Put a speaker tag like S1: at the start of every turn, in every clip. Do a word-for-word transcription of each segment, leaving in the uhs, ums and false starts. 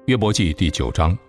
S1: 约伯记第九章。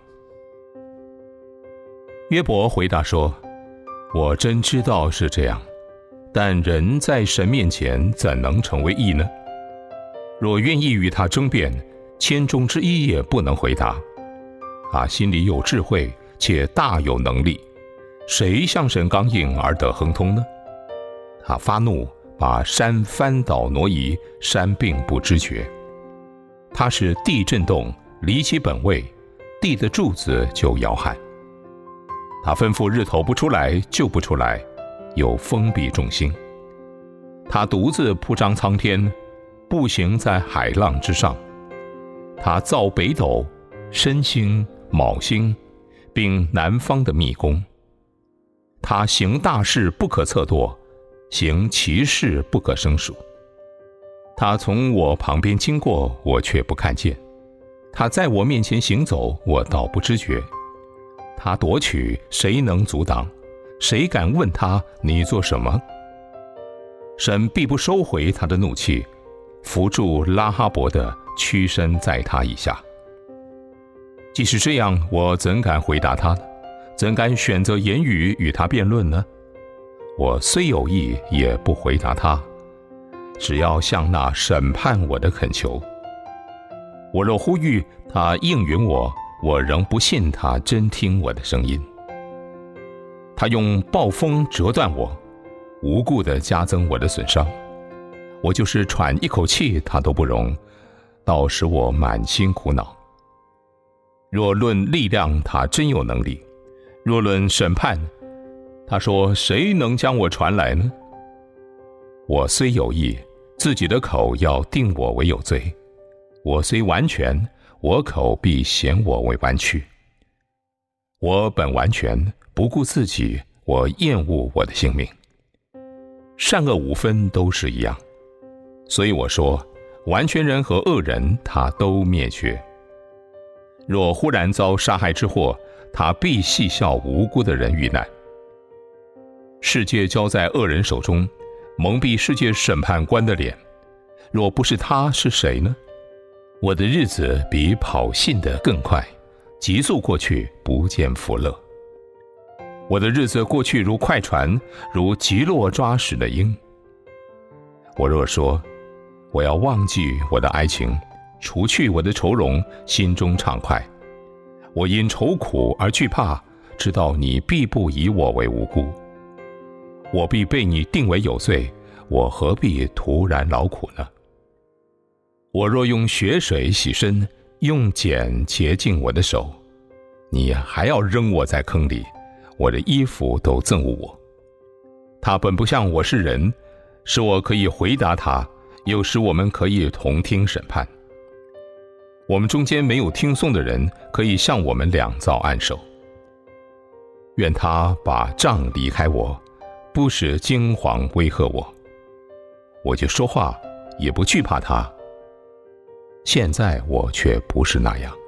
S1: 约伯回答说：我真知道是这样，但人在神面前怎能成为义呢？若愿意与他争辩，千中之一也不能回答。他心里有智慧，且大有能力，谁向神刚硬而得亨通呢？他发怒，把山翻倒挪移，山并不知觉。他使地震动，离其本位，地的柱子就摇撼。他吩咐日头不出来就不出来，又封闭众星。他独自铺张苍天，步行在海浪之上。他造北斗、申星、昴星，并南方的密宫。他行大事不可测度，行奇事不可胜数。他从我旁边经过，我却不看见；他在我面前行走，我倒不知觉。他夺取，谁能阻挡？谁敢问他，你做什么？神必不收回他的怒气，扶助拉哈伯的，屈身在他以下。即使这样，我怎敢回答他呢？怎敢选择言语与他辩论呢？我虽有意，也不回答他，只要向那审判我的恳求。我若呼吁，他应允我，我仍不信他真听我的声音。他用暴风折断我，无故地加增我的损伤。我就是喘一口气，他都不容，倒使我满心苦恼。若论力量，他真有能力；若论审判，他说谁能将我传来呢？我虽有意，自己的口要定我为有罪；我虽完全，我口必显我为弯曲。我本完全，不顾自己，我厌恶我的性命。善恶五分都是一样，所以我说，完全人和恶人，他都灭绝。若忽然遭杀害之祸，他必戏笑无辜的人遇难。世界交在恶人手中，蒙蔽世界审判官的脸。若不是他，是谁呢？我的日子比跑信的更快，急速过去，不见福乐。我的日子过去如快船，如急落抓屎的鹰。我若说，我要忘记我的哀情，除去我的愁容，心中畅快。我因愁苦而惧怕，知道你必不以我为无辜。我必被你定为有罪，我何必徒然劳苦呢？我若用血水洗身，用碱洁净我的手，你还要扔我在坑里，我的衣服都憎恶我。他本不像我是人，使我可以回答他，又使我们可以同听审判。我们中间没有听讼的人，可以向我们两造按手。愿他把杖离开我，不使惊惶威吓我。我就说话，也不惧怕他。现在我却不是那样。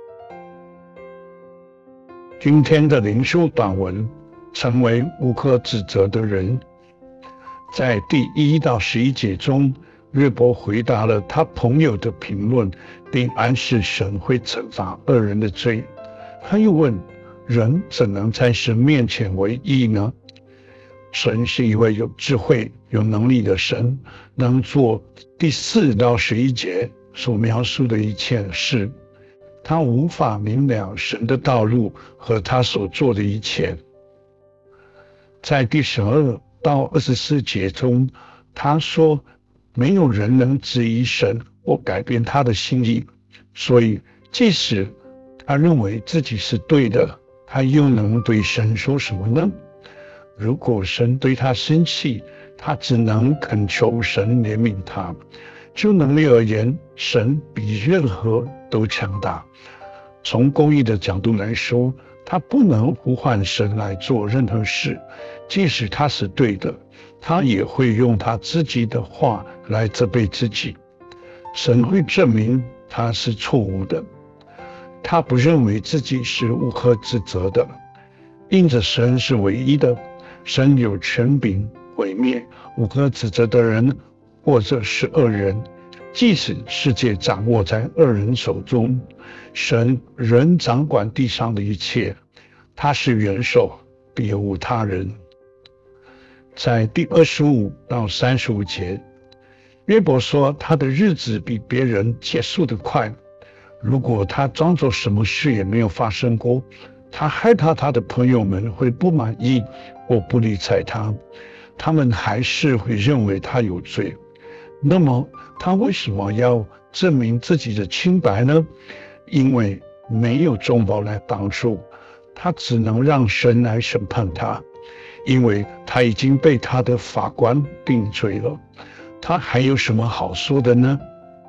S2: 今天的灵修短文，成为无可指责的人。在第一到十一节中，约伯回答了他朋友的评论，并暗示神会惩罚恶人的罪。他又问：人怎能在神面前为义呢？神是一位有智慧、有能力的神，能做第四到十一节所描述的一切事。他无法明了神的道路和他所做的一切。在第十二到二十四节中，他说没有人能质疑神或改变他的心意，所以即使他认为自己是对的，他又能对神说什么呢？如果神对他生气，他只能恳求神怜悯他。就能力而言，神比任何都强大。从公义的角度来说，他不能呼唤神来做任何事，即使他是对的，他也会用他自己的话来责备自己。神会证明他是错误的，他不认为自己是无可指责的，因着神是唯一的，神有权柄毁灭无可指责的人或者是恶人， 即使世界掌握在恶人手中，神仍掌管地上的一切，他是元首，别无他人。在第二十五到三十五节，约伯说他的日子比别人结束得快，如果他装作什么事也没有发生过，他害怕他的朋友们会不满意或不理睬他，他们还是会认为他有罪。那么他为什么要证明自己的清白呢？因为没有中保来帮助，他只能让神来审判他，因为他已经被他的法官定罪了，他还有什么好说的呢？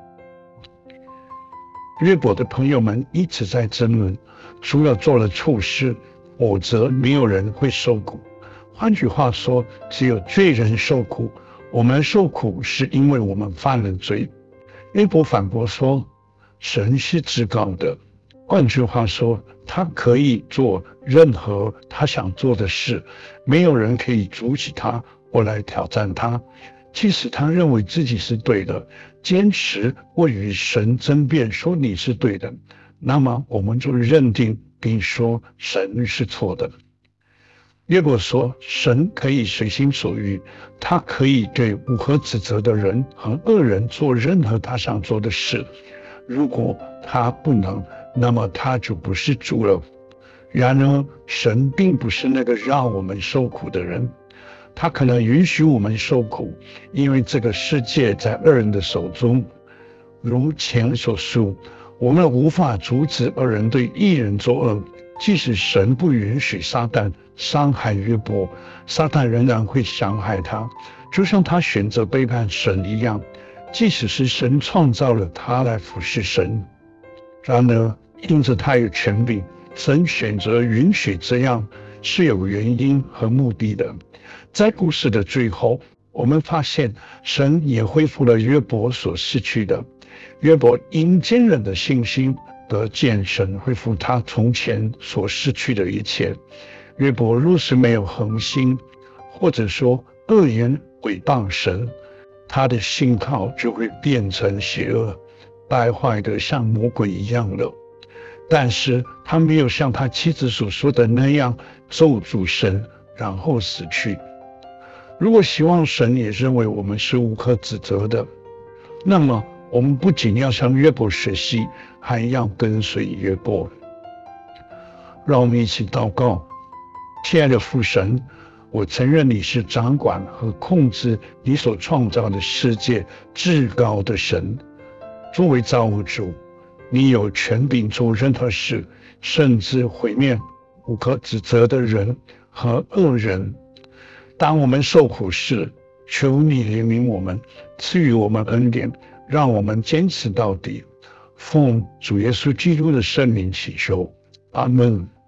S2: 约伯的朋友们一直在争论，除了做了错事，否则没有人会受苦。换句话说，只有罪人受苦，我们受苦是因为我们犯了罪。约伯反驳说，神是至高的，换句话说，他可以做任何他想做的事，没有人可以阻止他或来挑战他。即使他认为自己是对的，坚持或与神争辩说你是对的，那么我们就认定并说神是错的。约伯说，神可以随心所欲，他可以对无可指责的人和恶人做任何他想做的事。如果他不能，那么他就不是主了。然而，神并不是那个让我们受苦的人，他可能允许我们受苦，因为这个世界在恶人的手中。如前所述，我们无法阻止恶人对义人作恶，即使神不允许撒旦伤害约伯，撒旦仍然会伤害他，就像他选择背叛神一样。即使是神创造了他来服侍神，然而因着他有权柄，神选择允许这样是有原因和目的的。在故事的最后，我们发现神也恢复了约伯所失去的。约伯因坚韧的信心得见神恢复他从前所失去的一切。约伯若是没有恒心，或者说恶言毁谤神，他的信靠就会变成邪恶，败坏的像魔鬼一样了。但是他没有像他妻子所说的那样咒诅神，然后死去。如果希望神也认为我们是无可指责的，那么我们不仅要向约伯学习，还要跟随约伯。让我们一起祷告。亲爱的父神，我承认你是掌管和控制你所创造的世界至高的神。作为造物主，你有权柄做任何事，甚至毁灭无可指责的人和恶人。当我们受苦时，求你怜悯我们，赐予我们恩典，让我们坚持到底。奉主耶稣基督的圣名祈求，阿们。